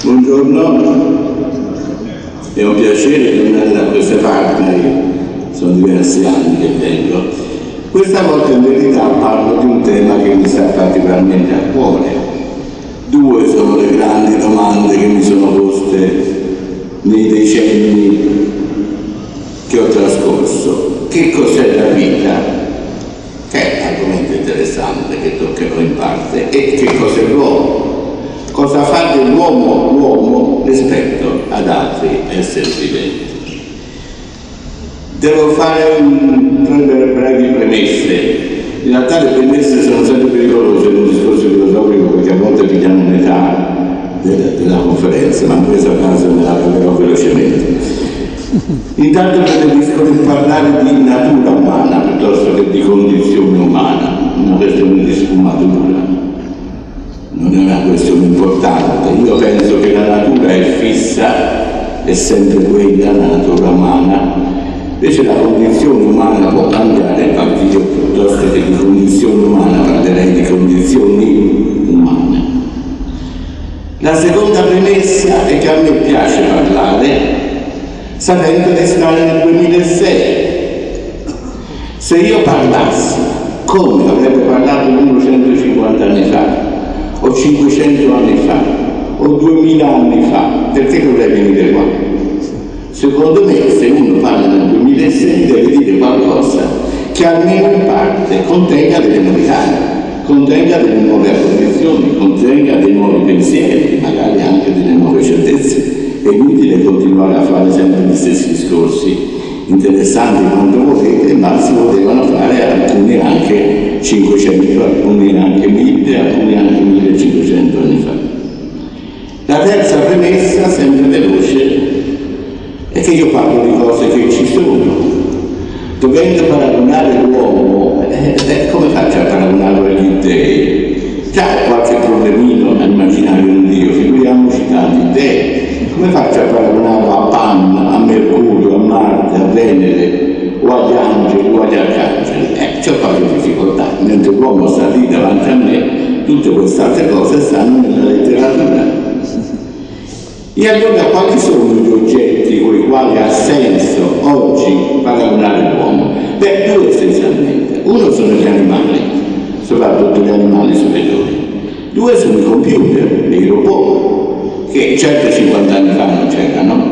Buongiorno, è un piacere tornare da queste parti, sono diversi anni che vengo. Questa volta in verità parlo di un tema che mi sta particolarmente a cuore. Due sono le grandi domande che mi sono poste nei decenni che ho trascorso. Che cos'è la vita? Che è un argomento interessante che toccherò in parte. E che cos'è l'uomo? Cosa fa dell'uomo l'uomo rispetto ad altri esseri viventi? Devo fare tre brevi premesse. In realtà le premesse sono sempre pericolose in un discorso filosofico perché a volte pigliano metà della conferenza, ma in questo caso me la caverò velocemente. Intanto preferisco parlare di natura umana piuttosto che di condizione umana, una questione di sfumatura. Non è una questione importante. Io penso che la natura è fissa, è sempre quella, la natura umana. Invece la condizione umana può cambiare, infatti io piuttosto che di condizione umana parlerei di condizioni umane. La seconda premessa è che a me piace parlare sapendo di stare nel 2006. Se io parlassi come avrebbe parlato uno 150 anni fa, o 500 anni fa, o 2000 anni fa, perché dovrei venire qua? Secondo me, se uno parla nel 2006 deve dire qualcosa che almeno in parte contenga delle novità, contenga delle nuove condizioni, contenga dei nuovi pensieri, magari anche delle nuove certezze. È inutile continuare a fare sempre gli stessi discorsi interessanti quanto volete, ma si potevano fare alcuni anche 500, alcuni anche 1000, alcuni anche 1500 anni fa. La terza premessa, sempre veloce, è che io parlo di cose che ci sono. Dovendo paragonare l'uomo, come faccio a paragonarlo agli dei? Già qualche problemino a immaginare un Dio, figuriamoci tanti dei. Come faccio a paragonarlo a Pan, a Mercurio, a Marte, a Venere, o agli angeli o agli arcangeli? C'ho qualche difficoltà, mentre l'uomo sta lì davanti a me, tutte queste altre cose stanno nella letteratura. E allora quali sono gli oggetti con i quali ha senso oggi paragonare l'uomo? Beh, due essenzialmente. Uno sono gli animali, soprattutto gli animali superiori. Due sono i computer e i robot, che 150 anni fa non c'erano.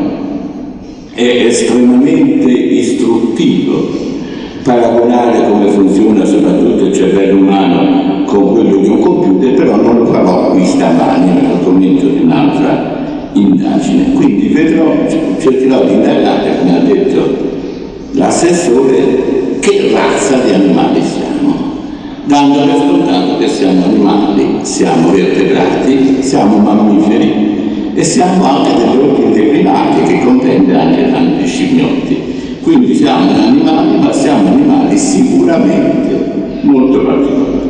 È estremamente istruttivo paragonare come funziona soprattutto il cervello umano con quello di un computer, però non lo farò qui stamani nell'argomento di un'altra indagine. Quindi cercherò di indagare, come ha detto l'assessore, che razza di animali siamo, dando per scontato che siamo animali, siamo vertebrati, siamo mammiferi e siamo anche degli ordini dei primati, che comprende anche tanti scimmiotti. Quindi siamo animali, ma siamo animali sicuramente molto particolari.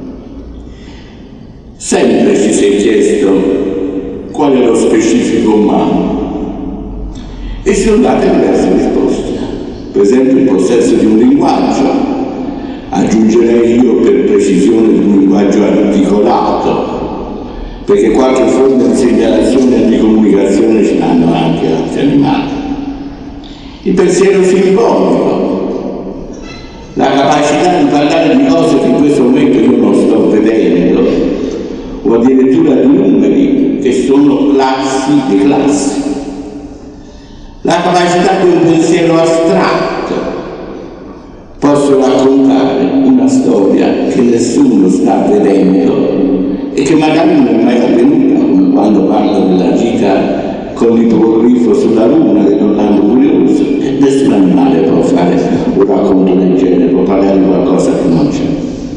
Sempre ci si è chiesto qual è lo specifico umano e si sono date diverse risposte. Per esempio il possesso di un linguaggio, aggiungerei io per precisione di un linguaggio articolato, perché qualche forma di segnalazione e di comunicazione ce l'hanno anche altri animali. Il pensiero simbolico, la capacità di parlare di cose che in questo momento io non sto vedendo, o addirittura di numeri che sono classi di classi. La capacità di un pensiero astratto. Posso raccontare una storia che nessuno sta vedendo e che magari non è mai avvenuta, come quando parlo della gita con l'ippogrifo sulla luna, che non tanto curioso, e nessun animale può fare un racconto del genere, può parlare di qualcosa che non c'è.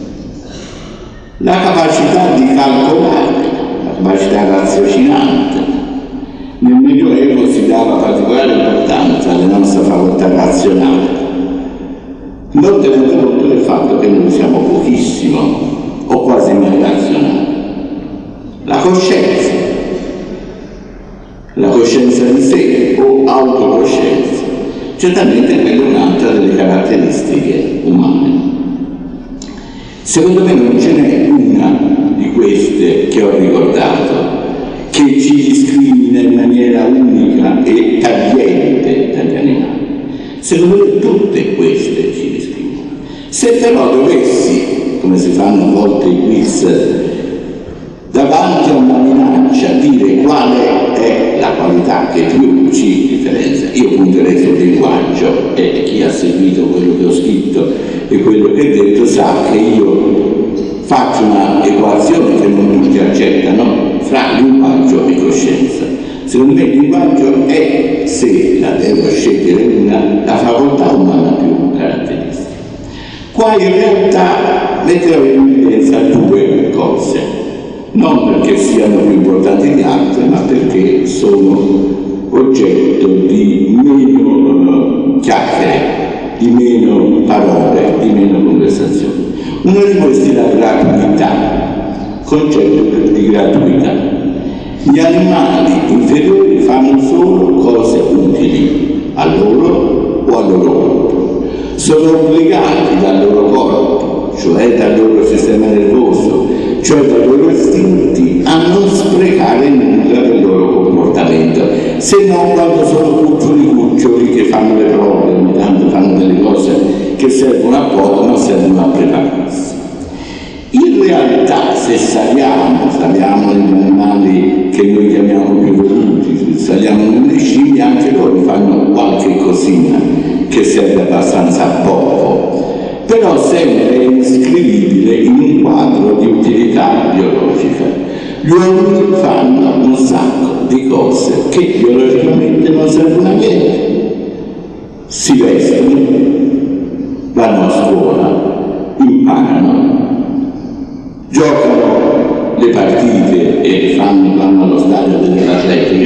La capacità di calcolare, la capacità raziocinante. Nel Medioevo si dava particolare importanza alla nostra facoltà razionale, non tenendo conto del fatto che noi siamo pochissimo o quasi mai razionali. La coscienza di sé o autocoscienza, certamente quella è un'altra delle caratteristiche umane. Secondo me non ce n'è una di queste che ho ricordato che ci discrimina in maniera unica e tagliente dagli animali. Secondo me tutte queste ci discriminano. Se però dovessi, come si fanno a volte i quiz, davanti a una minaccia dire quale è la qualità che più ci differenzia, io punterei sul linguaggio, e chi ha seguito quello che ho scritto e quello che ho detto sa che io faccio una equazione che non tutti accettano fra linguaggio e coscienza. Secondo me il linguaggio è, se la devo scegliere una, la facoltà umana più caratteristica. Qua in realtà metterò in evidenza due cose, non perché siano più importanti di altre, ma perché sono oggetto di meno chiacchiere, di meno parole, di meno conversazioni. Uno di questi è la gratuità, concetto di gratuità. Gli animali inferiori fanno solo cose utili a loro o al loro corpo. Sono obbligati dal loro corpo, cioè dal loro sistema nervoso, cioè dai loro istinti, a non sprecare nulla del loro comportamento, se non quando sono cuccioli che fanno le prove, ogni tanto fanno delle cose che servono a poco ma servono a prepararsi. In realtà, se saliamo negli animali che noi chiamiamo più evoluti, se saliamo nelle scimmie, anche loro fanno qualche cosina che serve abbastanza a poco, però sempre iscrivibile in un quadro di utilità biologica. Gli uomini fanno un sacco di cose che biologicamente non servono a niente. Si vestono, vanno a scuola, imparano, giocano le partite e vanno allo stadio dell'atletica,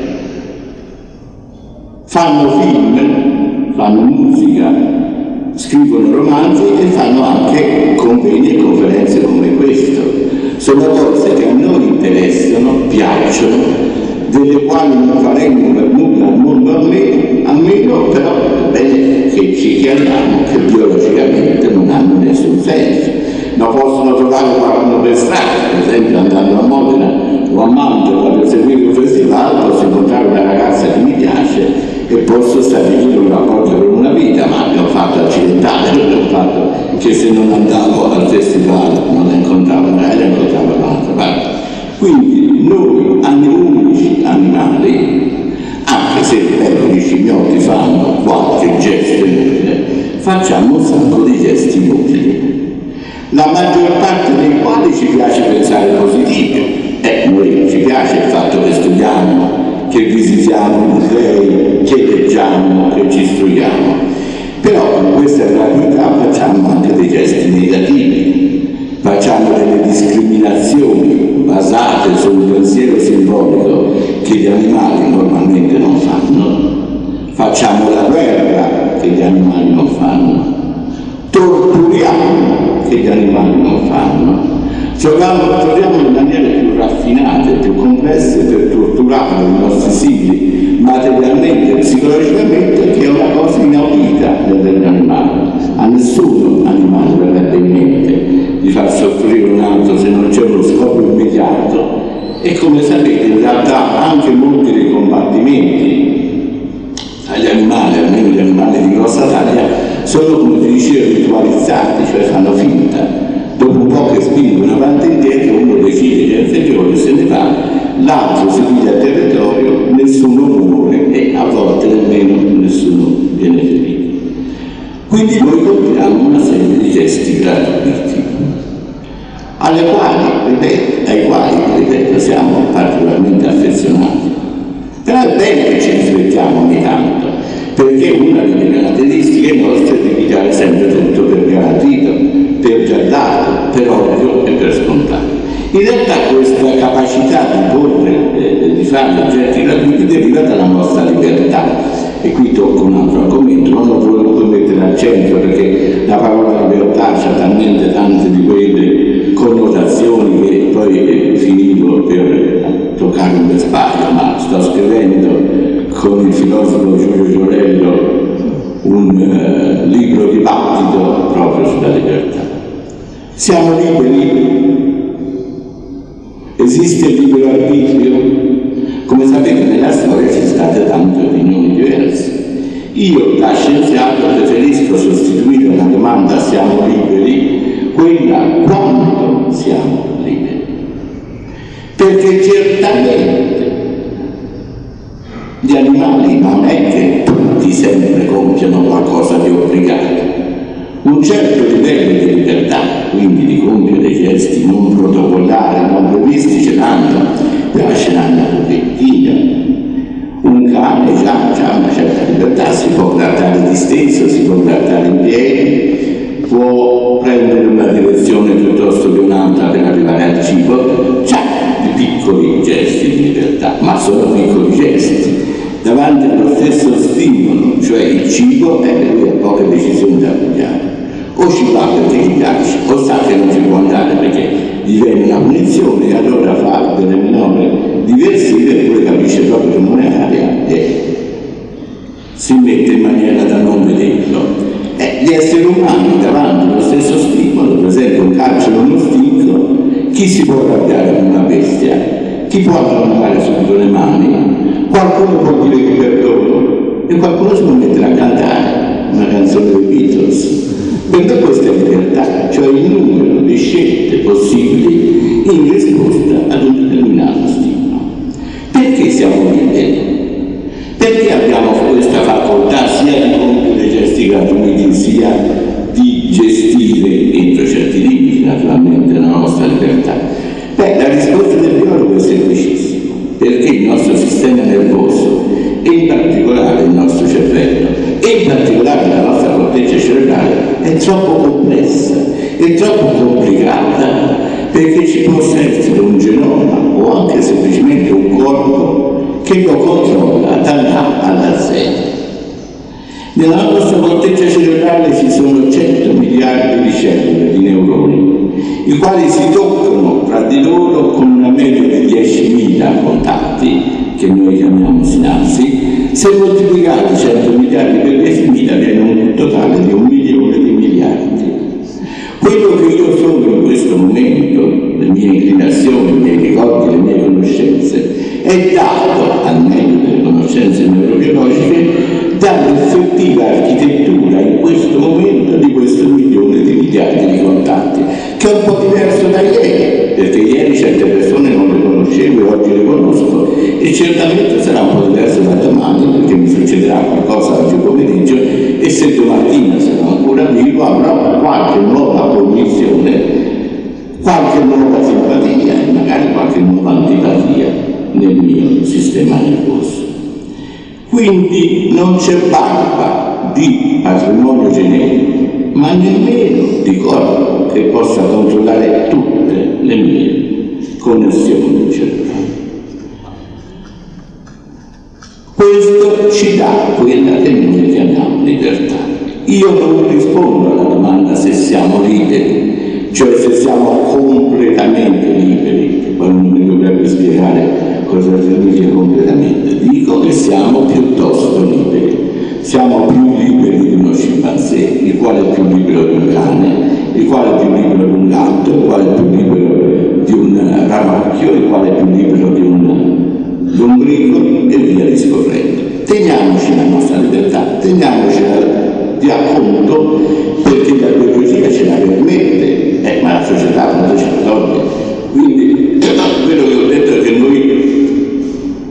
fanno film, fanno musica, scrivono romanzi e fanno anche convegni e conferenze come questo. Sono cose che a noi interessano, piacciono, delle quali non faremmo per nulla al mondo almeno, però è bene che ci chiariamo che biologicamente non hanno nessun senso. Lo possono trovare guardando per strada, per esempio andando a Modena o a Mantova per seguire un festival, posso incontrare una ragazza che mi piace e posso stabilire un rapporto per una vita, ma l'ho fatto accidentale, non l'ho fatto che se non andavo al festival non la incontravo, magari la incontravo dall'altra parte. Quindi noi, unici animali, anche se gli scimmiotti fanno qualche gesto inutile, facciamo un sacco di gesti inutili, la maggior parte dei quali ci piace pensare positivi. Noi ci piace il fatto che studiamo, che visitiamo musei, che leggiamo, che ci istruiamo, però con questa gratuità facciamo anche dei gesti negativi, facciamo delle discriminazioni basate sul pensiero simbolico che gli animali normalmente non fanno, facciamo la guerra che gli animali non fanno, torturiamo che gli animali non fanno, giochiamo in maniere più raffinate, più complesse per torturare i nostri simili materialmente e psicologicamente, che è una cosa inaudita degli animali. A nessun animale verrebbe in mente di far soffrire un altro se non c'è uno scopo immediato, e come sapete in realtà anche molti dei combattimenti agli animali, almeno gli animali di grossa taglia, sono, come si dice, ritualizzati, cioè fanno finta. Dopo un po' che spingono avanti e indietro, uno decide che è inferiore, se ne va, l'altro si piglia il territorio, nessuno muore e a volte nemmeno nessuno viene ferito. Quindi noi compiamo una serie di gesti gratuiti, ai quali, ripeto, siamo particolarmente affezionati. Però è bene che ci riflettiamo ogni tanto, perché una delle caratteristiche nostre è di pigliare sempre tutto per garantito, per già dato, per ovvio e per scontato. In realtà questa capacità di porre, di fare oggetti gratuiti deriva dalla nostra libertà. E qui tocco un altro argomento, non ho voluto mettere al centro perché la parola libertà ha talmente tante di quelle connotazioni che poi finivo per toccare un vespaio, ma sto scrivendo con il filosofo Giulio Giorello un libro dibattito proprio sulla libertà. Siamo liberi? Esiste il libero arbitrio? Come sapete, nella storia ci sono state tante opinioni diverse. Io, da scienziato, preferisco sostituire la domanda siamo liberi, quella quando siamo liberi. Perché certamente gli animali non è che tutti sempre compiono qualcosa di obbligato. Un certo livello di libertà, quindi di compiere gesti non protocollari, non previsti, ce l'hanno, però ce l'hanno pochettino. Un cane già ha una certa libertà, si può grattare disteso, si può grattare in piedi, può prendere una direzione piuttosto che un'altra per arrivare al cibo, c'ha di piccoli gesti di libertà, ma sono piccoli gesti. Davanti allo stesso stimolo, cioè il cibo, lui ha poche decisioni da prendere. O ci va perché gli piace, o sa che non ci può andare perché gli viene una punizione e allora fa delle manovre diversive e poi capisce proprio che non è aria e si mette in maniera da non vederlo. Gli esseri umani davanti allo stesso stimolo, per esempio un calcio o uno stinco, chi si può arrabbiare con una bestia? Chi può allungare subito le mani? Qualcuno può dire che perdono e qualcuno si può mettere a cantare una canzone dei Beatles. Per questa è libertà, cioè il numero di scelte possibili in risposta ad un determinato stimolo. Perché siamo liberi? Perché abbiamo questa facoltà sia di compiere gesti gratuiti sia di gestire entro certi limiti naturalmente la nostra libertà? La risposta del biologo è semplicissima, perché il nostro sistema nervoso e in particolare il nostro cervello e in particolare la nostra corteccia cerebrale è troppo complessa, è troppo complicata perché ci possa essere un genoma o anche semplicemente un corpo che lo controlla dall'A alla Z. Nella nostra corteccia cerebrale ci sono 100 miliardi di cellule, di neuroni, i quali si toccano tra di loro con una media di 10.000 contatti, che noi chiamiamo sinapsi. Se moltiplicati 100 miliardi per 10.000 viene un totale di 1 milione di miliardi. Quello che io sono in questo momento, le mie inclinazioni, i miei ricordi, le mie conoscenze, è dato, al meglio delle conoscenze neurobiologiche, dall'effettiva architettura in questo momento di questo 1 milione di miliardi di contatti, che è un po' diverso da ieri, perché ieri certe persone non le conoscevo e oggi le conosco, e certamente sarà un po' diverso da domani, perché mi succederà qualcosa oggi pomeriggio e se domattina sarò ancora vivo avrò qualche nuova cognizione, qualche nuova simpatia e magari qualche nuova antipatia nel mio sistema nervoso. Quindi non c'è barba di patrimonio genetico, ma nemmeno di corpo che possa controllare tutte le mie connessioni cerebrali. Questo ci dà quella che noi chiamiamo libertà. Io non rispondo alla domanda se siamo liberi, cioè se siamo completamente liberi, che poi non mi dovrebbe spiegare cosa significa completamente. Dico che siamo piuttosto liberi. Siamo più liberi di uno scimpanzé, il quale è più libero di un cane, il quale è più libero di un gatto, il quale è più libero di un ranocchio, il quale è più libero di un lombrico e via discorrendo. Teniamoci la nostra libertà, teniamocela di appunto perché la biologia ce la permette, ma la società appunto ce la toglie. Quindi quello che ho detto è che noi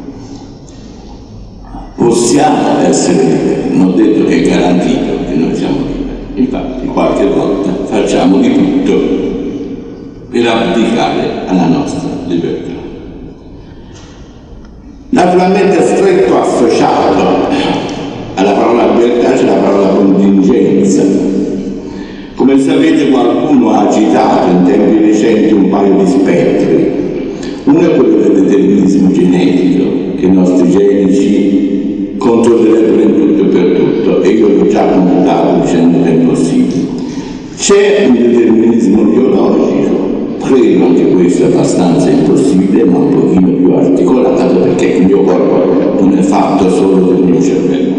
possiamo essere liberi, non ho detto che è garantito che noi siamo liberi. Infatti qualche volta facciamo di tutto per abdicare alla nostra libertà. Naturalmente stretto associato alla parola libertà c'è la parola contingenza. Come sapete qualcuno ha agitato in tempi recenti un paio di spettri. Uno è quello del determinismo genetico, che i nostri geni ci controllerebbero in tutto e per tutto, e io l'ho già confutato dicendo che è impossibile. C'è un determinismo biologico, credo anche questo è abbastanza impossibile, ma un pochino più articolato, perché il mio corpo non è fatto solo del mio cervello.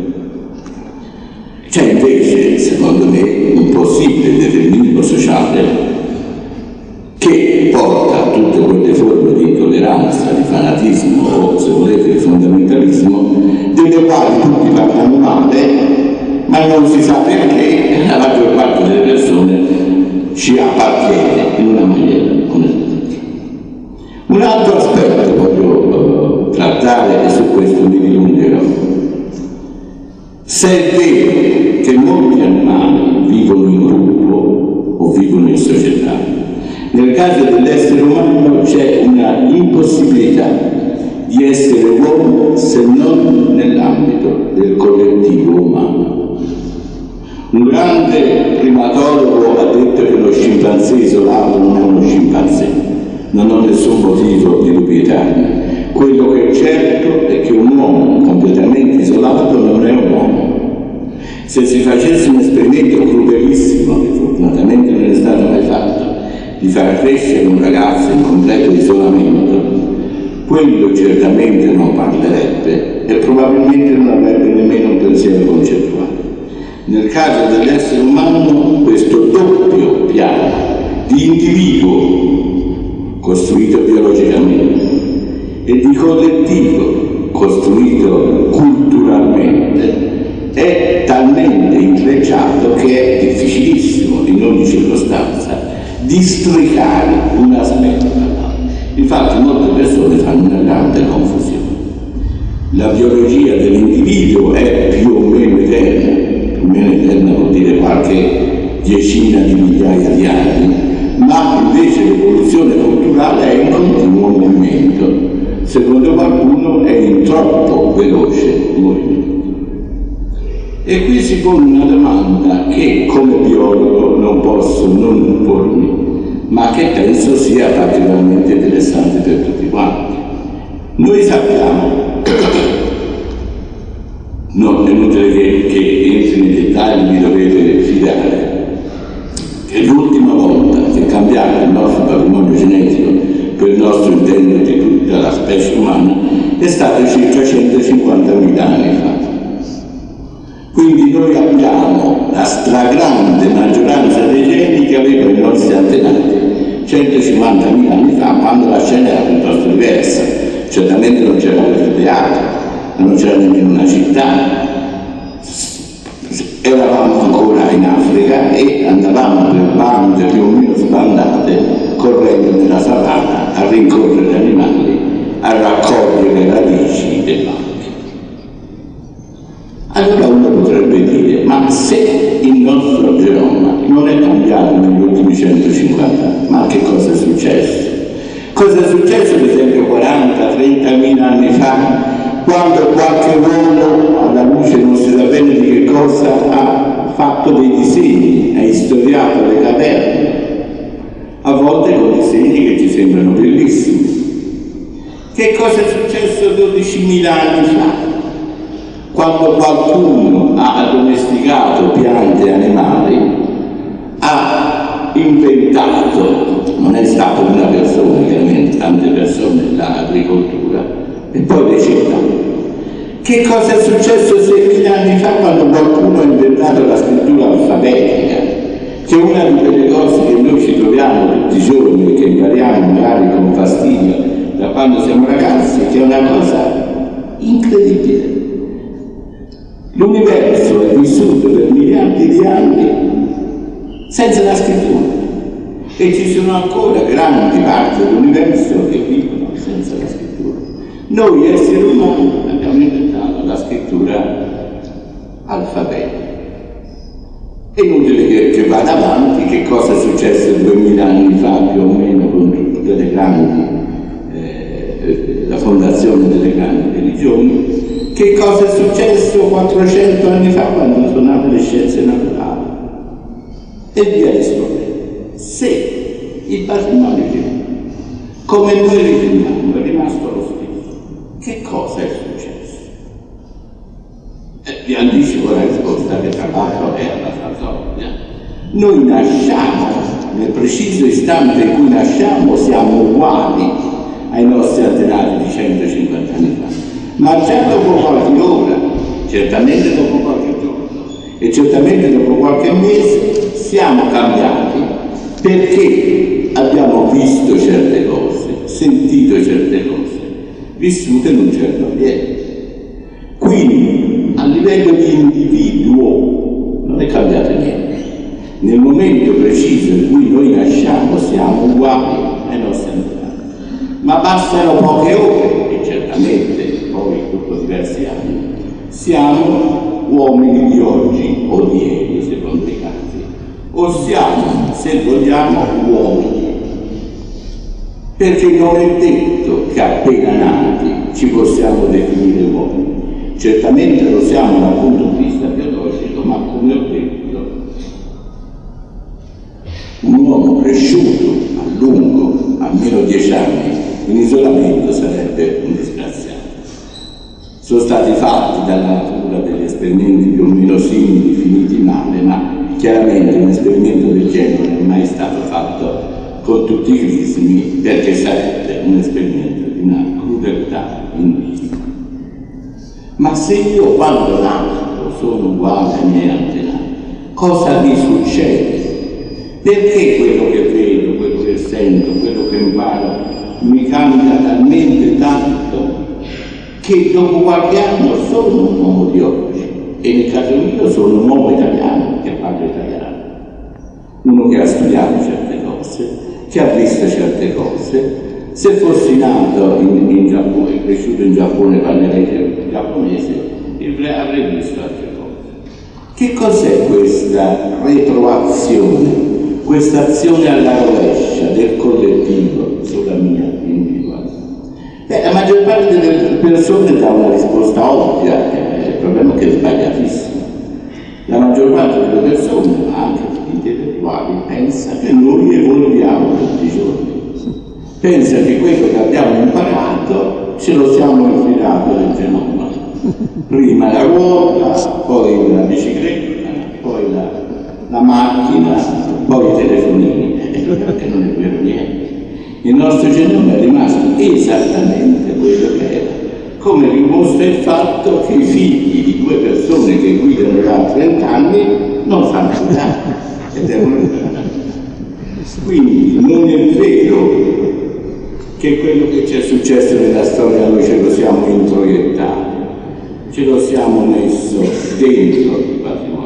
C'è invece, secondo me, un possibile determinismo sociale che porta a tutte quelle forme di intolleranza, di fanatismo o, se volete, di fondamentalismo, delle quali tutti parlano male, ma non si sa perché la maggior parte delle persone ci appartiene in una maniera o nell'altra. Un altro aspetto voglio trattare e su questo mi dilungherò. Se è vero che molti animali vivono in gruppo o vivono in società, nel caso dell'essere umano c'è una impossibilità di essere uomo se non nell'ambito del collettivo umano. Un grande primatologo ha detto che lo scimpanzé isolato non è uno scimpanzé, non ho nessun motivo di dubitarne. Quello che è certo è che un uomo completamente isolato non è un uomo. Se si facesse un esperimento crudelissimo, che fortunatamente non è stato mai fatto, di far crescere un ragazzo in completo isolamento, quello certamente non parlerebbe e probabilmente non avrebbe nemmeno un pensiero concettuale. Nel caso dell'essere umano, questo doppio piano di individuo costruito biologicamente e di collettivo costruito culturalmente è talmente intrecciato che è difficilissimo in ogni circostanza districare un aspetto dall'altro. Infatti molte persone fanno una grande confusione. La biologia dell'individuo è più o meno eterna vuol dire qualche decina di migliaia di anni, ma invece l'evoluzione culturale è in continuo movimento. Secondo qualcuno è in troppo veloce movimento. E qui si pone una domanda che come biologo non posso non pormi, ma che penso sia particolarmente interessante per tutti quanti. Noi sappiamo, non è inutile che entri nei dettagli, vi dovete fidare, che l'ultima volta che cambiava il nostro patrimonio genetico per il nostro intento di tutta la specie umana è stato circa 150.000 anni fa. Quindi noi abbiamo la stragrande maggioranza dei geni che avevano i nostri antenati 150.000 anni fa, quando la scena era piuttosto diversa. Certamente non c'era il teatro, non c'era nemmeno una città, eravamo ancora in Africa e andavamo per bande più o meno sbandate, correndo nella savana a rincorrere gli animali, a raccogliere radici e bacche. Allora uno potrebbe dire, ma se il nostro genoma non è cambiato negli ultimi 150 anni, ma che cosa è successo? Cosa è successo per esempio 40-30.000 anni fa, quando qualche uomo, alla luce non si sa bene di che cosa, ha fatto dei disegni, ha istoriato le caverne, a volte con disegni che ci sembrano bellissimi. Che cosa è successo 12.000 anni fa? Quando qualcuno ha addomesticato piante e animali, ha inventato, non è stato una persona, chiaramente tante persone, l'agricoltura e poi le città. Che cosa è successo 6.000 anni fa quando qualcuno ha inventato la scrittura alfabetica, che è una di quelle cose che noi ci troviamo tutti i giorni e che impariamo magari con fastidio da quando siamo ragazzi, che è una cosa incredibile. L'universo è vissuto per miliardi di anni senza la scrittura e ci sono ancora grandi parti dell'universo che vivono senza la scrittura. Noi esseri umani abbiamo inventato la scrittura alfabetica. È inutile che vada avanti, che cosa è successo 2000 anni fa più o meno con tutte le grandi, la fondazione delle grandi religioni. Che cosa è successo 400 anni fa quando sono nate le scienze naturali? E via discorrendo. Se il patrimonio genetico, come noi riteniamo, è rimasto lo stesso, che cosa è successo? Vi anticipo la risposta che tra l'altro è abbastanza ovvia. Noi nasciamo, nel preciso istante in cui nasciamo, siamo uguali ai nostri antenati di 150 anni fa. Ma già dopo qualche ora, certamente dopo qualche giorno e certamente dopo qualche mese siamo cambiati perché abbiamo visto certe cose, sentito certe cose, vissute in un certo ambiente. Quindi, a livello di individuo, non è cambiato niente. Nel momento preciso in cui noi nasciamo siamo uguali ai nostri antenati, ma bastano poche ore, e certamente poi dopo diversi anni siamo uomini di oggi o di ieri, secondo i casi, o siamo, se vogliamo, uomini, perché non è detto che appena nati ci possiamo definire uomini. Certamente lo siamo dal punto di vista biologico, ma come ho detto, un uomo cresciuto a lungo, almeno 10 anni, in isolamento sarebbe un disgraziato. Sono stati fatti dalla natura degli esperimenti più o meno simili, finiti male, ma chiaramente un esperimento del genere non è mai stato fatto con tutti i crismi, perché sarebbe un esperimento di una crudeltà infinita. Ma se io quando nasco sono uguale ai miei antenati, cosa mi succede? Perché quello che vedo, quello che sento, quello che imparo mi cambia talmente tanto che dopo qualche anno sono un uomo di oggi, e nel caso mio sono un uomo italiano che parla italiano, uno che ha studiato certe cose, che ha visto certe cose. Se fossi nato in Giappone, cresciuto in Giappone, parlerei giapponese, avrei visto altre cose. Che cos'è questa retroazione? Questa azione alla rovescia del collettivo sulla mia individualità? La maggior parte delle persone dà una risposta ovvia, il problema è che è sbagliatissimo. La maggior parte delle persone, anche gli intellettuali, pensa che noi evolviamo tutti i giorni. Pensa che quello che abbiamo imparato ce lo siamo infilato nel genoma. Prima la ruota, poi la bicicletta, poi la macchina, poi i telefonini, perché non è vero niente. Il nostro genoma è rimasto esattamente quello che era, come dimostra il fatto che i figli di due persone che guidano da 30 anni non sanno guidare e devono guidare. Quindi non è vero che quello che ci è successo nella storia noi ce lo siamo introiettato, ce lo siamo messo dentro il patrimonio.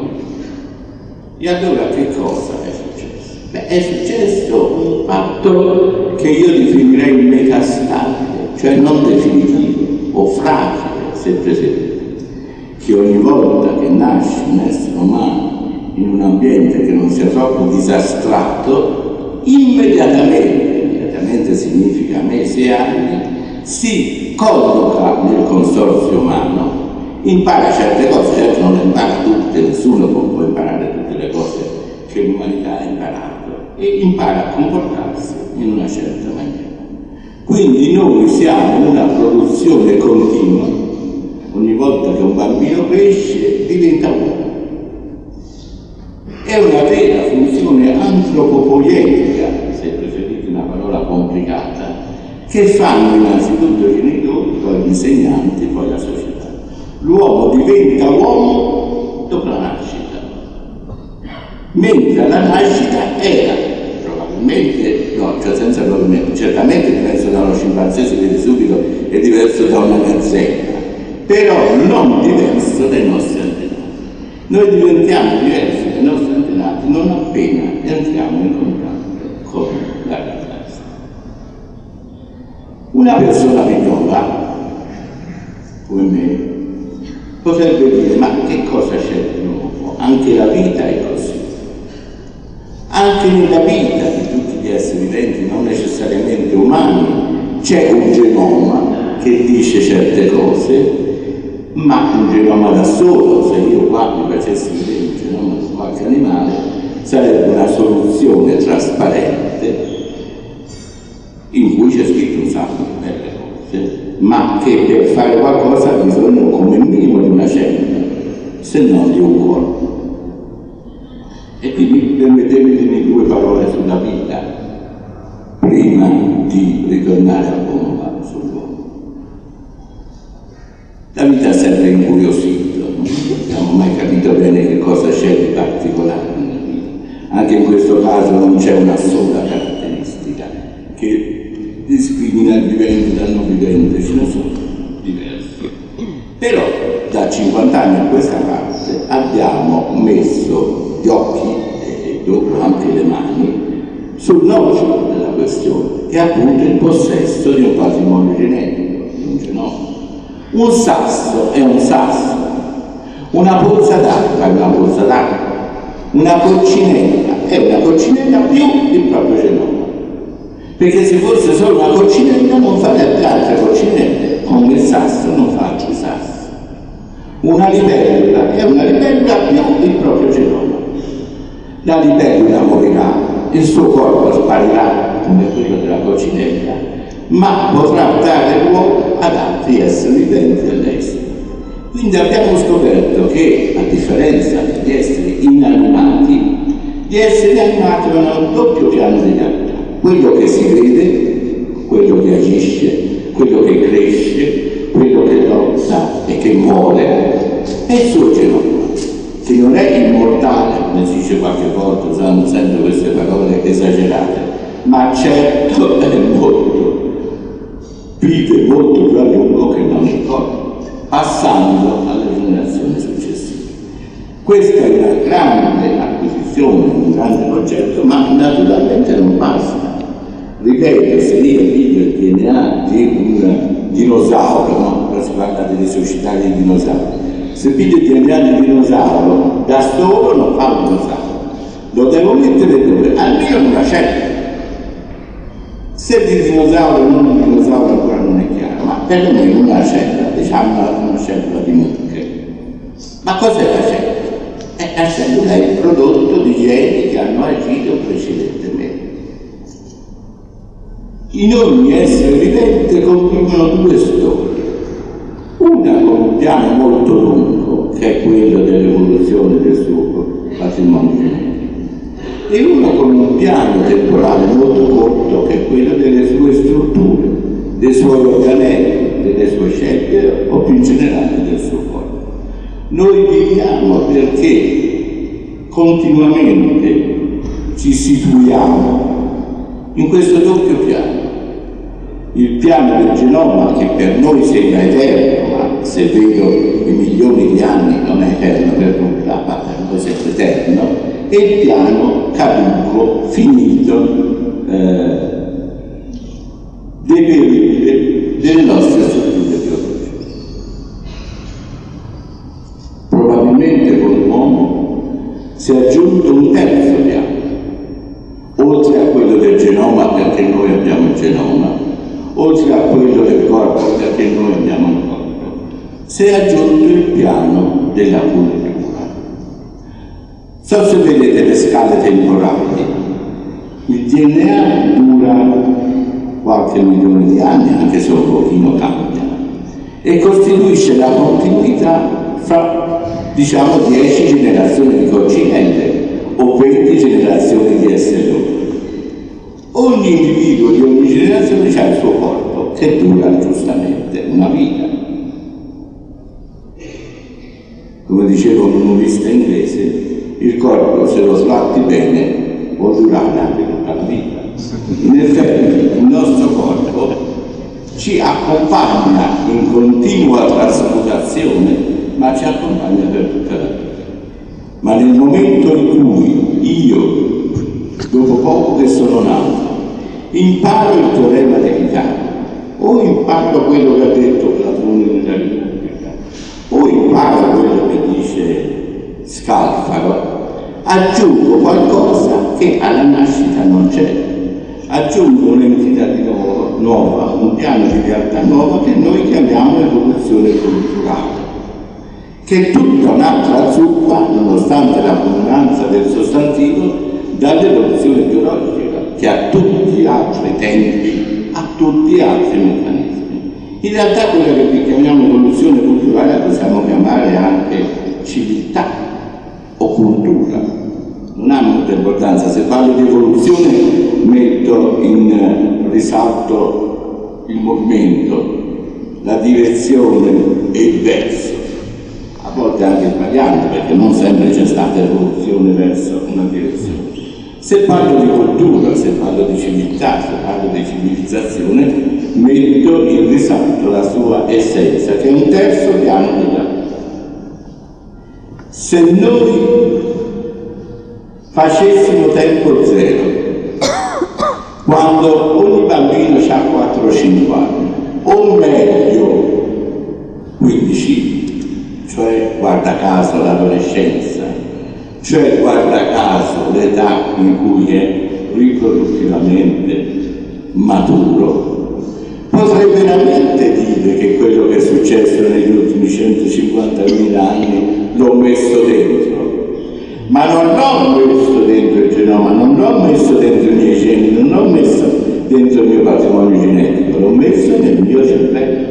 E allora che cosa è successo? È successo un fatto che io definirei metastabile, cioè non definitivo o fragile, se presente, che ogni volta che nasce un essere umano in un ambiente che non sia troppo disastrato, immediatamente significa mesi e anni, si colloca nel consorzio umano, impara certe cose, certo non le impara tutte, nessuno può imparare tutte le cose che l'umanità ha imparato, e impara a comportarsi in una certa maniera. Quindi noi siamo una produzione continua, ogni volta che un bambino cresce diventa uomo. È una vera funzione antropopoietica, se preferite una parola complicata, che fanno innanzitutto i genitori, poi gli insegnanti, poi la società. L'uomo diventa uomo dopo la nascita, mentre la nascita era probabilmente, no, cioè senza probabilmente, certamente diverso da uno scimpanzé, si vede subito, è diverso da una gazzetta, però non diverso dai nostri antenati. Noi diventiamo diversi dai nostri antenati non appena entriamo in contatto con la realtà. Una persona minore, come me, potrebbe dire: ma che cosa c'è di nuovo? Anche la vita è così. Anche nella vita di tutti gli esseri viventi, non necessariamente umani, c'è un genoma che dice certe cose, ma un genoma da solo, se io qua mi facessi vedere un genoma di qualche animale, sarebbe una soluzione trasparente in cui c'è scritto un sacco di belle cose, ma che per fare qualcosa ha bisogno come minimo di una cellula, se non di un corpo. E quindi permettetemi di dire due parole sulla vita prima di ritornare a bomba sull'uomo. La vita ha sempre incuriosito, non abbiamo mai capito bene che cosa c'è di particolare nella vita. Anche in questo caso non c'è una sola caratteristica che discrimina il vivente dal non vivente, ce ne sono da 50 anni a questa parte abbiamo messo gli occhi e dopo anche le mani sul nocciolo della questione, che è appunto il possesso di un patrimonio genetico, di un genoma. Un sasso è un sasso, una pozza d'acqua è una pozza d'acqua, una coccinella è una coccinella più il proprio genoma. Perché se fosse solo una coccinella non farebbe altre coccinelle, come il sasso non fa altri sassi. Una libellula è una libellula più il proprio genoma. La libellula morirà, il suo corpo sparirà come quello della coccinella, ma potrà dare luogo ad altri esseri viventi all'estero. Quindi abbiamo scoperto che, a differenza degli esseri inanimati, gli esseri animati hanno un doppio piano di realtà. Quello che si vede, quello che agisce, quello che cresce, quello che lotta e che muore, è il suo genoma, che non è immortale, come si dice qualche volta usando sempre queste parole esagerate, ma certo è molto, vive molto più a lungo che non il corpo, passando alle generazioni successive. Questa è una grande acquisizione, un grande progetto, ma naturalmente non basta. Ripeto, se io piglio il DNA di un dinosauro, no? Ora si parla di risuscitare i dinosauri. Se piglio il DNA di un dinosauro, da solo non fa un dinosauro. Lo devo mettere dove? Almeno in una cellula. Se di dinosauro non un dinosauro ancora non è chiaro, ma perlomeno in una cellula, diciamo una cellula di mucche. Ma cos'è la cellula? La cellula è il prodotto di geni che hanno agito precedentemente. In ogni essere vivente convivono due storie, una con un piano molto lungo, che è quello dell'evoluzione del suo patrimonio genetico, e uno con un piano temporale molto corto, che è quello delle sue strutture, dei suoi organelli, delle sue scelte o più in generale del suo corpo. Noi viviamo perché continuamente ci situiamo in questo doppio piano. Il piano del genoma, che per noi sembra eterno, ma se vedo i milioni di anni non è eterno per nulla, ma per noi sembra eterno, e il piano caduco, finito, deperibile delle nostre strutture biologiche. Probabilmente con l'uomo si è aggiunto un terzo piano, oltre a quello del genoma, perché noi abbiamo il genoma, oltre a quello del corpo, perché noi abbiamo il corpo, si è aggiunto il piano della cultura. So se vedete le scale temporali, il DNA dura qualche milione di anni, anche se un pochino cambia, e costituisce la continuità fra, diciamo, 10 generazioni di coccinelle o 20 generazioni di esseri umani. Ogni individuo di ogni generazione ha il suo corpo, che dura giustamente una vita. Come diceva un umorista inglese, il corpo, se lo slatti bene, può durare anche tutta la vita. In effetti, il nostro corpo ci accompagna in continua trasmutazione, ma ci accompagna per tutta la vita. Ma nel momento in cui io, dopo poco che sono nato, imparo il teorema di Pitagora, o imparo quello che ha detto Platone nella Repubblica, o imparo quello che dice Scalfaro, aggiungo qualcosa che alla nascita non c'è, aggiungo un'entità di nuova, un piano di realtà nuova che noi chiamiamo evoluzione culturale, che è tutta un'altra zuppa, nonostante l'abbondanza del sostantivo, dall'evoluzione biologica, che ha tutti gli altri tempi, ha tutti gli altri meccanismi. In realtà quella che chiamiamo evoluzione culturale la possiamo chiamare anche civiltà o cultura. Non ha molta importanza, se parlo di evoluzione metto in risalto il movimento, la direzione e il verso. A volte anche sbagliando, perché non sempre c'è stata evoluzione verso una direzione. Se parlo di cultura, se parlo di civiltà, se parlo di civilizzazione, metto in risalto la sua essenza, che è un terzo piano Se noi facessimo tempo zero, quando ogni bambino ha 4-5 anni, o meglio 15, cioè guarda caso l'adolescenza, cioè guarda caso l'età in cui è riproduttivamente maturo, potrei veramente dire che quello che è successo negli ultimi 150.000 anni l'ho messo dentro. Ma non l'ho messo dentro il genoma, non l'ho messo dentro i miei geni, non l'ho messo dentro il mio patrimonio genetico, l'ho messo nel mio cervello.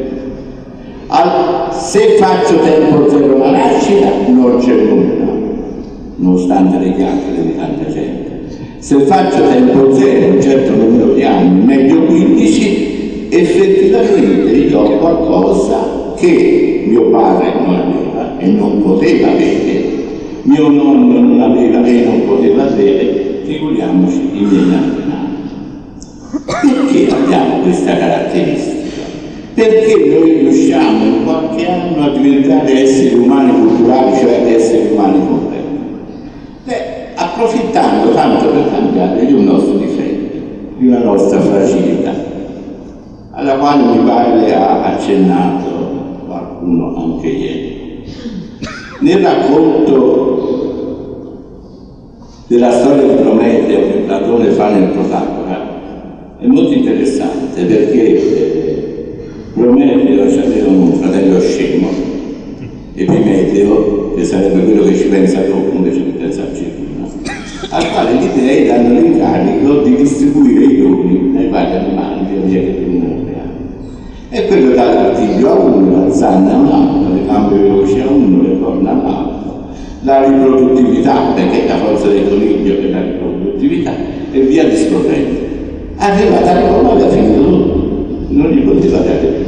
Se faccio tempo zero alla nascita, non c'è nulla, nonostante le chiacchiere di tanta gente. Se faccio tempo zero, un certo numero di anni, meglio 15, effettivamente io ho qualcosa che mio padre non aveva e non poteva avere, mio nonno non aveva e non poteva avere, figuriamoci i miei antenati. Perché abbiamo questa caratteristica? Perché noi riusciamo in qualche anno a diventare esseri umani culturali, cioè esseri umani completi? Approfittando tanto per cambiare di un nostro difetto, di una nostra fragilità, alla quale mi pare ha accennato qualcuno anche ieri. Nel racconto della storia di Prometeo che Platone fa nel Protagora è molto interessante, perché Prometeo aveva un fratello scemo, Epimeteo, che sarebbe quello che ci pensa dopo invece di pensarci prima, al quale gli dei danno l'incarico di distribuire i doni ai vari animali via via che vengono creati. E quello dà l'artiglio a uno, la zanna a un altro, le gambe veloci a uno, le corna all'altro, la riproduttività, perché la forza del coniglio è la riproduttività, e via discorrendo. Arriva da Roma e ha finito tutto, non gli poteva dare più.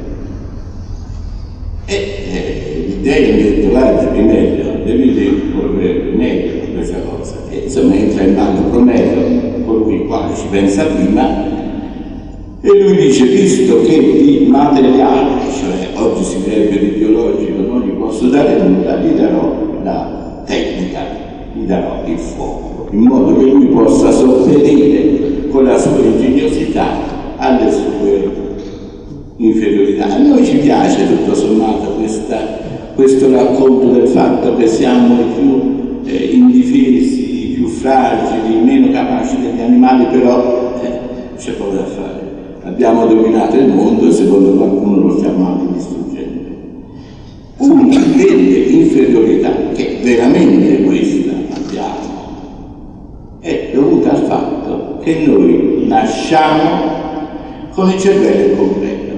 E gli dei hanno detto, guarda, Prometeo, devi correre meglio questa cosa. E insomma entra in ballo Prometeo, colui il quale ci pensa prima, e lui dice, visto che di materiale, cioè oggi si direbbe di biologico, non gli posso dare nulla, gli darò la tecnica, gli darò il fuoco, in modo che lui possa sopperire con la sua ingegnosità alle sue inferiorità. A noi ci piace tutto sommato questo racconto del fatto che siamo i più indifesi, i più fragili, i meno capaci degli animali, però c'è poco da fare. Abbiamo dominato il mondo e secondo qualcuno lo stiamo anche distruggendo. Una delle inferiorità che veramente questa abbiamo è dovuta al fatto che noi nasciamo con il cervello incompleto,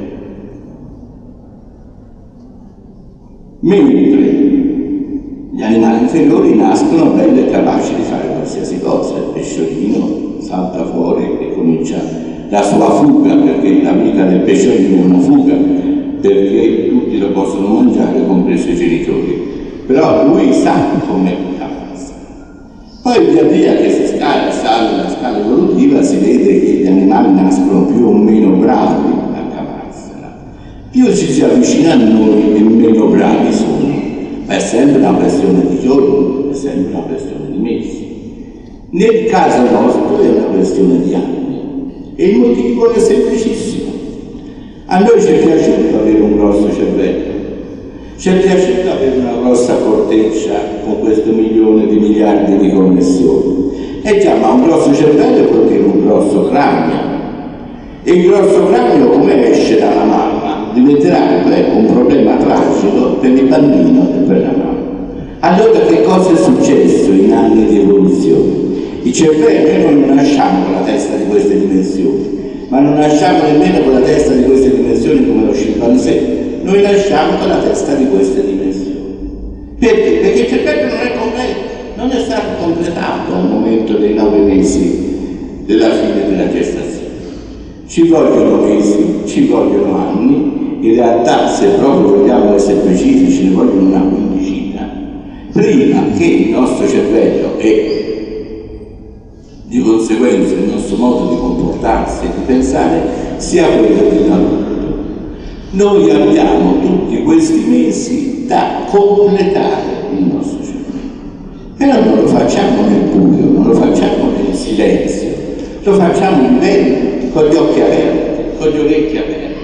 mentre gli animali inferiori nascono belli e capaci di fare qualsiasi cosa. Il pesciolino salta fuori e comincia la sua fuga, perché la vita del pesciolino è una fuga, perché tutti lo possono mangiare, compreso i genitori, però lui sa come cavarsi. Poi via via che si sale la scala evolutiva, si vede che gli animali nascono più o meno bravi a cavarsela. Più ci si avvicina a noi e meno bravi sono. È sempre una questione di giorni, è sempre una questione di mesi. Nel caso nostro è una questione di anni. E il motivo è semplicissimo. A noi ci è piaciuto avere un grosso cervello, ci è piaciuto avere una grossa corteccia con questo 1 milione di miliardi di connessioni. E già, ma un grosso cervello vuol dire un grosso cranio. E il grosso cranio, come esce dalla mamma, diventerà un problema tragico per il bambino e per la mamma. Allora che cosa è successo in anni di evoluzione? I cervelli, noi non nasciamo con la testa di queste dimensioni, ma non nasciamo nemmeno con la testa di queste dimensioni come lo scimpanzé, noi nasciamo con la testa di queste dimensioni. Perché? Perché il cervello non è completo, non è stato completato al momento dei 9 mesi della fine della gestazione. Ci vogliono mesi, ci vogliono anni, in realtà se proprio vogliamo essere specifici ne vogliono una quindicina, prima che il nostro cervello e di conseguenza il nostro modo di comportarsi e di pensare sia quello di un adulto. Noi abbiamo tutti questi mesi da completare il nostro cervello. Però non lo facciamo nel buio, non lo facciamo nel silenzio, lo facciamo vivendo, con gli occhi aperti, con gli orecchi aperti,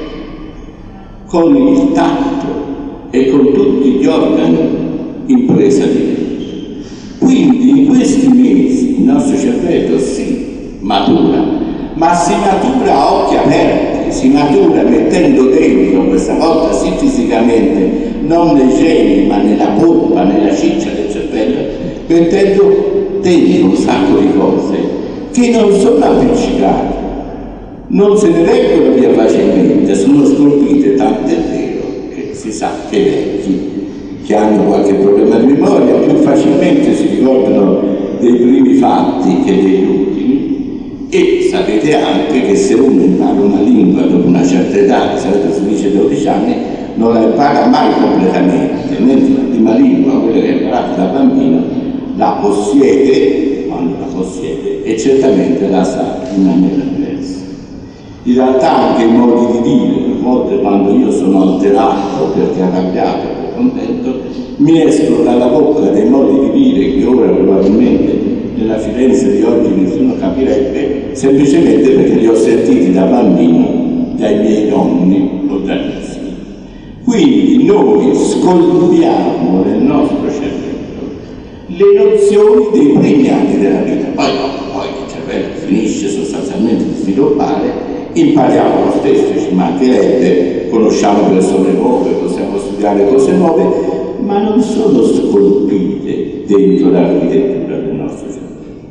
con il tatto e con tutti gli organi in presa di vita. Quindi in questi mesi il nostro cervello si matura, ma si matura a occhi aperti, si matura mettendo dentro, questa volta sì fisicamente, non nei geni ma nella polpa, nella ciccia del cervello, mettendo dentro un sacco di cose che non sono appiccicate, non se ne vengono via facilmente, sono scolpite, tanto è vero che si sa che i vecchi che hanno qualche problema di memoria più facilmente si ricordano dei primi fatti che degli ultimi, e sapete anche che se uno impara una lingua dopo una certa età, di solito si dice 12 anni, non la impara mai completamente, mentre la prima lingua, quella che è imparata da bambino, la possiede, quando la possiede, e certamente la sa in maniera diversa. In realtà anche i modi di dire, a volte quando io sono alterato perché arrabbiato, perché contento, mi escono dalla bocca dei modi di dire che ora probabilmente nella Firenze di oggi nessuno capirebbe, semplicemente perché li ho sentiti da bambino dai miei nonni o dai miei zii. Quindi noi scolpiamo nel nostro cervello le nozioni dei primi anni della vita, poi il cervello finisce sostanzialmente di sviluppare, impariamo lo stesso, ci mancherebbe, conosciamo persone nuove, possiamo studiare cose nuove, ma non sono scolpite dentro l'architettura del nostro cervello.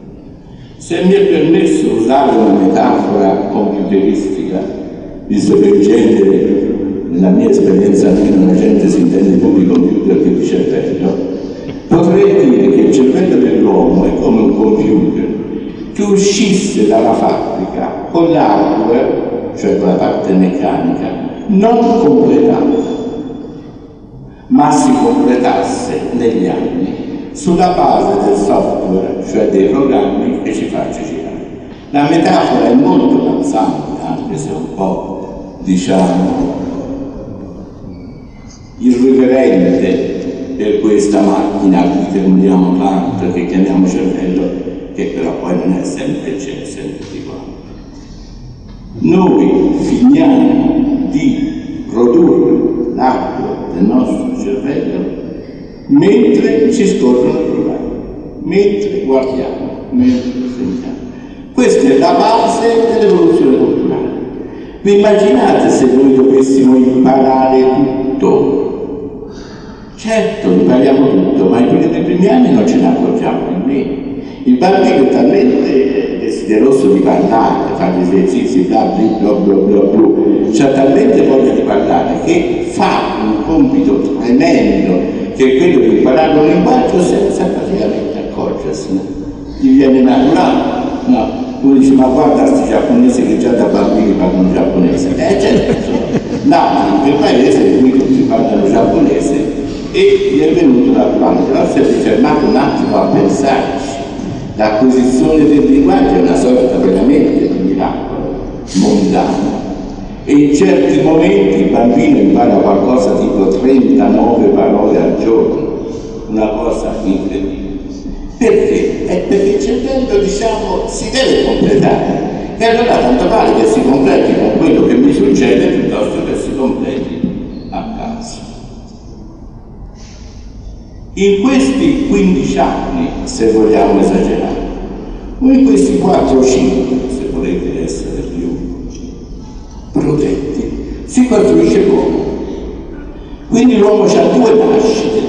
Se mi è permesso usare una metafora computeristica, visto che in genere, nella mia esperienza almeno, la gente si intende più di computer che di cervello, potrei dire che il cervello dell'uomo è come un computer che uscisse dalla fabbrica con l'hardware, cioè con la parte meccanica, non completata, ma si completasse negli anni sulla base del software, cioè dei programmi che ci faccia girare. La metafora è molto calzante, anche se un po', diciamo, irriverente per questa macchina che chiamiamo tanto, che chiamiamo cervello, che però poi non è sempre il cielo, sempre di qua. Noi finiamo di produrre l'hardware del nostro cervello mentre ci scorrono i programmi, mentre guardiamo, mentre sentiamo. Questa è la base dell'evoluzione culturale. Vi immaginate se noi dovessimo imparare tutto? Certo, impariamo tutto, ma nei primi anni non ce ne accorgiamo nemmeno. Il bambino è talmente desideroso di parlare, fare gli esercizi, bla bla bla bla bla, c'ha talmente voglia di parlare che fa un compito tremendo, che è quello di imparare un linguaggio senza praticamente accorgersene. Gli viene naturale, no? Uno dice, ma guarda questi giapponesi che già da bambini parlano giapponese. Certo, sono nati in quel paese in cui tutti parlano giapponese e gli è venuto naturale, però si è fermato un attimo a pensarci. L'acquisizione del linguaggio è una sorta veramente di miracolo mondano, e in certi momenti il bambino impara qualcosa tipo 39 parole al giorno, una cosa incredibile. Perché? È perché il cervello, diciamo, si deve completare, e allora tanto vale che si completi con quello che mi succede piuttosto che si completi a caso. In questi 15 anni, se vogliamo esagerare, o in questi 4 o 5, se volete essere più protetti, si costruisce l'uomo. Quindi l'uomo ha 2 nascite.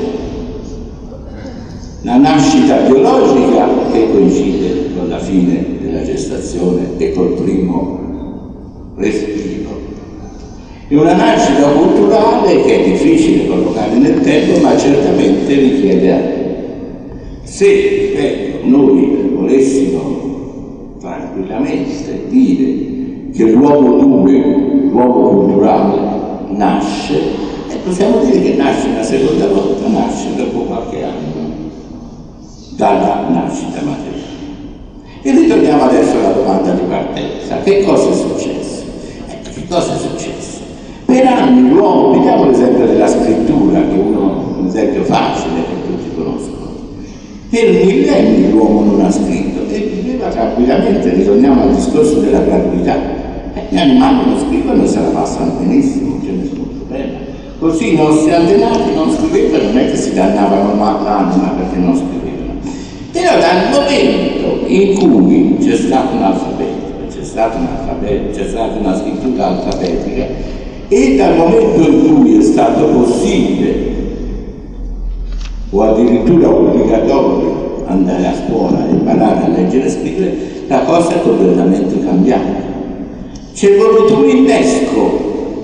La nascita biologica, che coincide con la fine della gestazione e col primo respiro, e una nascita culturale che è difficile collocare nel tempo, ma certamente richiede a te. Se, ripeto, noi volessimo tranquillamente dire che l'uomo 2, l'uomo culturale, nasce, possiamo dire che nasce una seconda volta, nasce dopo qualche anno dalla nascita materiale. E ritorniamo adesso alla domanda di partenza. Che cosa è successo? Che cosa è successo? Per anni l'uomo, vediamo l'esempio della scrittura, che è un esempio facile che tutti conoscono. Per Per millenni l'uomo non ha scritto e viveva tranquillamente. Ritorniamo al discorso della gratuità. Gli animali non scrivono e se la passano benissimo, non c'è nessun problema. Così i nostri antenati non scrivevano, non è che si dannavano l'anima perché non scrivevano. Però dal momento in cui c'è stato un alfabeto, c'è stata una scrittura alfabetica, e dal momento in cui è stato possibile o addirittura obbligatorio andare a scuola e imparare a leggere e scrivere, la cosa è completamente cambiata. C'è voluto un innesco,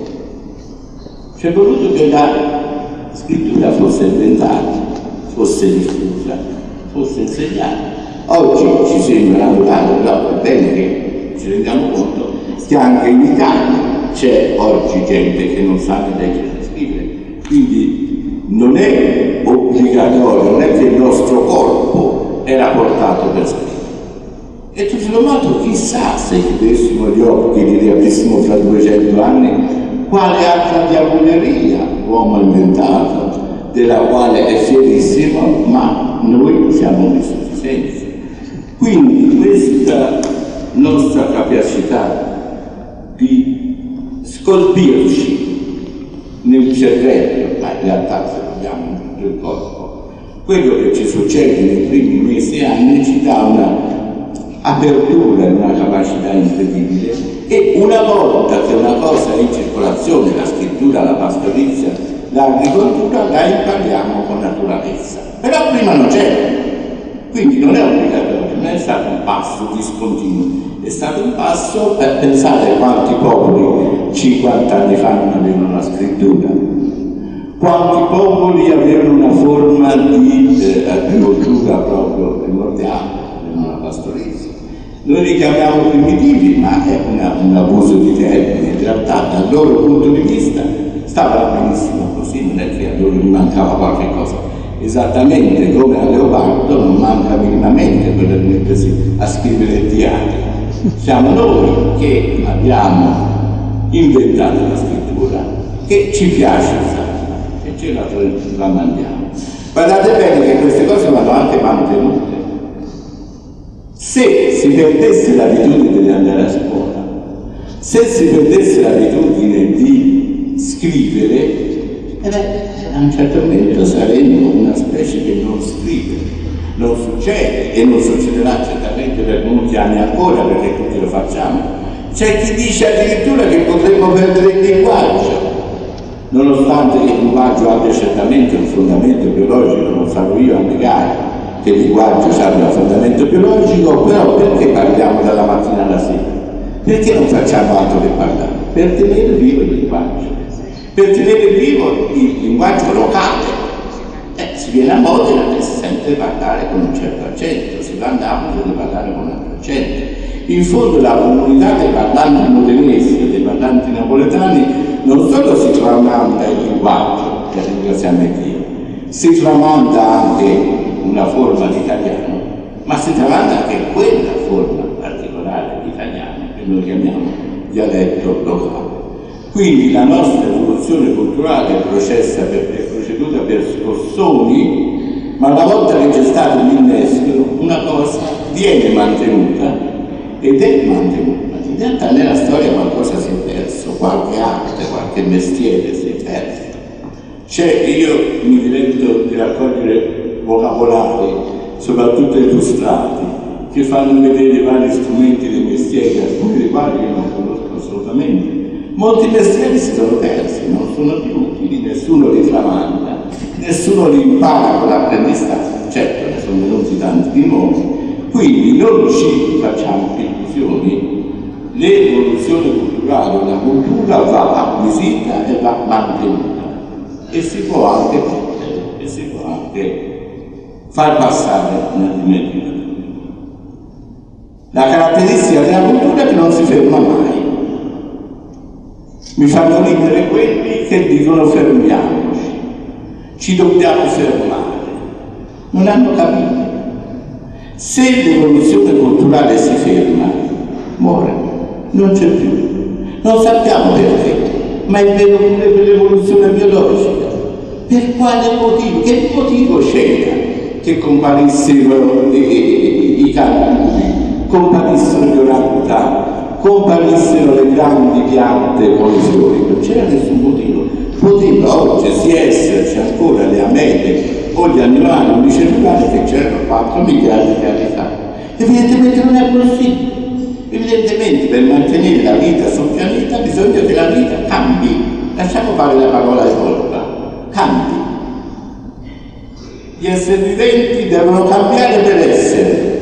c'è voluto che la scrittura fosse inventata, fosse diffusa, fosse insegnata. Oggi ci sembra naturale, però è bene che ci rendiamo conto che anche in Italia c'è oggi gente che non sa né leggere né scrivere, quindi non è obbligatorio, non è che il nostro corpo era portato per scrivere. E tutto sommato chissà se chiudessimo gli occhi e li riaprissimo fra 200 anni quale altra diavoleria l'uomo ha inventato, della quale è fierissimo, ma noi siamo insufficienti. Quindi questa nostra capacità di scolpirci nel cervello, ma in realtà se vogliamo in tutto il corpo, quello che ci succede nei primi mesi e anni ci dà una apertura e una capacità incredibile, e una volta che una cosa è in circolazione, la scrittura, la pastorizia, l'agricoltura, la impariamo con naturalezza. Però prima non c'era, quindi non è obbligatorio, non è stato un passo discontinuo, è stato un passo per pensare quanti popoli 50 anni fa non avevano la scrittura, quanti popoli avevano una forma di agricoltura proprio primordiale, avevano la pastorizia. Noi li chiamiamo primitivi, ma è un abuso di termini. In realtà dal loro punto di vista stava benissimo così, non è che a loro gli mancava qualche cosa. Esattamente come a Leopardo non manca minimamente quello di mettersi a scrivere il diario. Siamo noi che abbiamo inventato la scrittura, che ci piace usare e ce la mandiamo. Guardate bene che queste cose vanno anche mantenute. Se si perdesse l'abitudine di andare a scuola, se si perdesse l'abitudine di scrivere, a un certo momento saremmo una specie che non scrive. Non succede e non succederà certamente per molti anni ancora, perché tutti lo facciamo. C'è chi dice addirittura che potremmo perdere il linguaggio, nonostante il linguaggio abbia certamente un fondamento biologico, non sarò io a negare che il linguaggio abbia un fondamento biologico, però perché parliamo dalla mattina alla sera? Perché non facciamo altro che parlare? Per tenere vivo il linguaggio, per tenere vivo il linguaggio locale. Si viene a Modena e si sente parlare con un certo accento, si va a Napoli e parlare con un altro accento. In fondo la comunità dei parlanti modenesi e dei parlanti napoletani non solo si tramanda il linguaggio, che ringraziamo Dio, si tramanda anche una forma di italiano, ma si tramanda anche quella forma particolare di italiano che noi chiamiamo dialetto locale. Quindi la nostra evoluzione culturale è proceduta per scossoni, ma una volta che c'è stato l'innesco, una cosa viene mantenuta ed è mantenuta. In realtà nella storia qualcosa si è perso, qualche arte, qualche mestiere si è perso. Io mi diletto di raccogliere vocabolari, soprattutto illustrati, che fanno vedere vari strumenti dei mestieri, alcuni dei quali io non conosco assolutamente. Molti mestieri si sono persi, non sono più utili, nessuno li tramanda, nessuno li impara con l'apprendistato, certo ne sono venuti tanti di nuovi, quindi non ci facciamo illusioni, l'evoluzione culturale, la cultura va acquisita e va mantenuta e si può anche perdere, e si può anche far passare nel dimenticatoio. La caratteristica della cultura è che non si ferma mai. Mi fanno ridere quelli che dicono fermiamoci, ci dobbiamo fermare. Non hanno capito. Se l'evoluzione culturale si ferma, muore, non c'è più. Non sappiamo perché, ma è vero pure per l'evoluzione biologica. Per quale motivo? Che motivo c'era che comparissero i canguri, comparissero gli orangutani, comparissero le grandi piante con i fiori. Non c'era nessun motivo. Poteva oggi esserci ancora le amebe o gli animali unicellulari che c'erano 4 miliardi di anni fa. Evidentemente non è possibile. Evidentemente per mantenere la vita sul pianeta bisogna che la vita cambi. Lasciamo fare la parola evolva. Cambi. Gli esseri viventi devono cambiare per essere.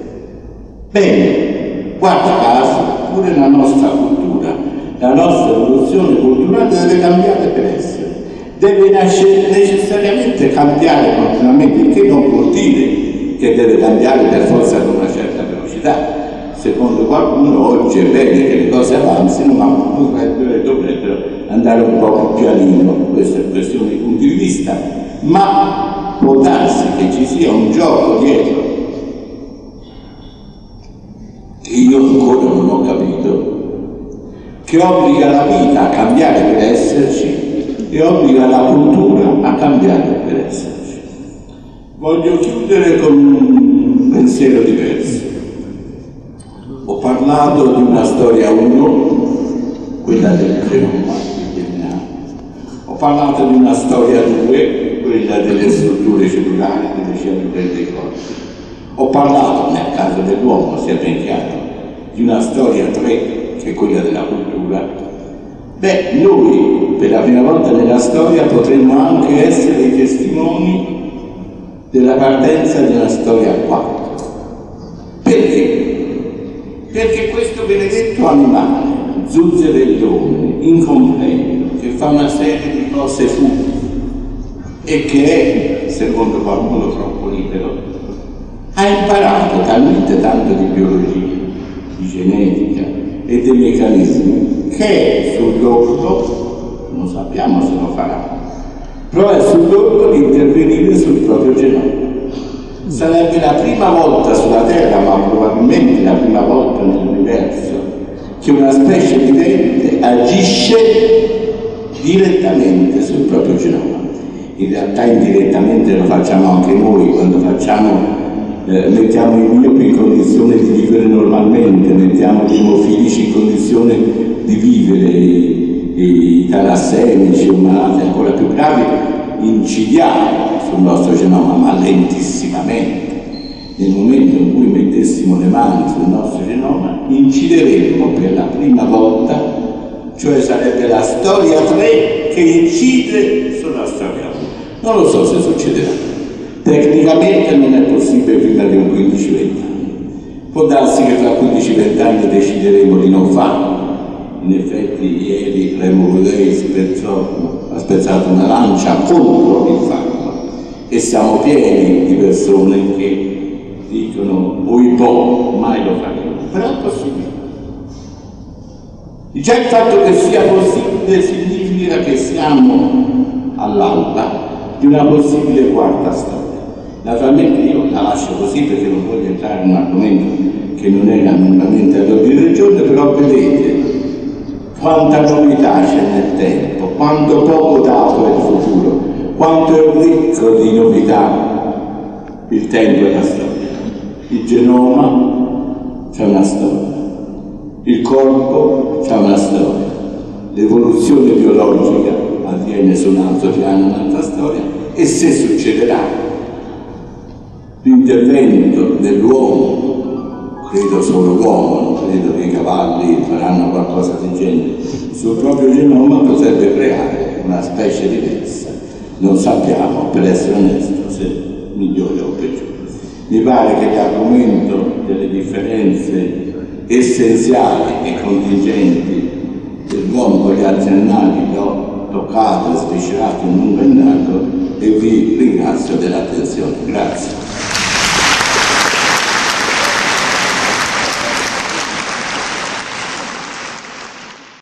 Bene, guarda caso, pure la nostra cultura, la nostra evoluzione culturale deve cambiare per essere. Deve necessariamente cambiare continuamente, il che non vuol dire che deve cambiare per forza ad una certa velocità. Secondo qualcuno oggi è bene che le cose avanzino, ma dovrebbero andare un po' più pianino. Questa è questione di punti di vista, ma può darsi che ci sia un gioco dietro che io ancora non ho capito, che obbliga la vita a cambiare per esserci e obbliga la cultura a cambiare per esserci. Voglio chiudere con un pensiero diverso. Ho parlato di una storia 1, quella del genoma, del DNA. Ho parlato di una storia 2, quella delle strutture cellulari, delle cellule dei corpi. Ho parlato, nel caso dell'uomo, sia ben chiaro, di una storia 3, che è quella della cultura. Beh, noi, per la prima volta nella storia, potremmo anche essere i testimoni della partenza di una storia 4. Perché? Perché questo benedetto animale, zuzzerellone, incompleto, che fa una serie di cose futili e che è, secondo qualcuno, troppo libero, ha imparato talmente tanto di biologia, di genetica e dei meccanismi che sull'orlo, non sappiamo se lo farà, però è sull'orlo di intervenire sul proprio genoma. Sarebbe la prima volta sulla Terra, ma probabilmente la prima volta nell'universo, che una specie vivente agisce direttamente sul proprio genoma. In realtà indirettamente lo facciamo anche noi quando mettiamo i miopi in condizione di vivere normalmente, mettiamo gli emofilici in condizione di vivere, i talassemici o malati ancora più gravi, incidiamo sul nostro genoma, ma lentissimamente. Nel momento in cui mettessimo le mani sul nostro genoma, incideremmo per la prima volta, cioè sarebbe la storia 3 che incide sulla storia 1. Non lo so se succederà. Tecnicamente non è possibile prima di un 15-20 anni. Può darsi che tra 15-20 anni decideremo di non farlo. In effetti ieri Remo Rudei ha spezzato una lancia contro il farlo e siamo pieni di persone che dicono oibò, mai lo faremo, però è possibile. Già il fatto che sia possibile significa che siamo all'alba di una possibile quarta storia. Naturalmente io la lascio così perché non voglio entrare in un argomento che non era minimamente all'ordine del giorno, però vedete quanta novità c'è nel tempo, quanto poco dato è il futuro, quanto è ricco di novità il tempo e la storia. Il genoma c'è una storia, il corpo c'è una storia, l'evoluzione biologica avviene su un altro piano, un'altra storia, e se succederà l'intervento dell'uomo, credo solo l'uomo, non credo che i cavalli faranno qualcosa del genere, sul proprio genoma potrebbe creare una specie diversa. Non sappiamo, per essere onesto, se migliore o peggiore. Mi pare che l'argomento delle differenze essenziali e contingenti dell'uomo con gli altri animali l'ho toccato e sviscerato in lungo e in largo, e vi ringrazio dell'attenzione. Grazie.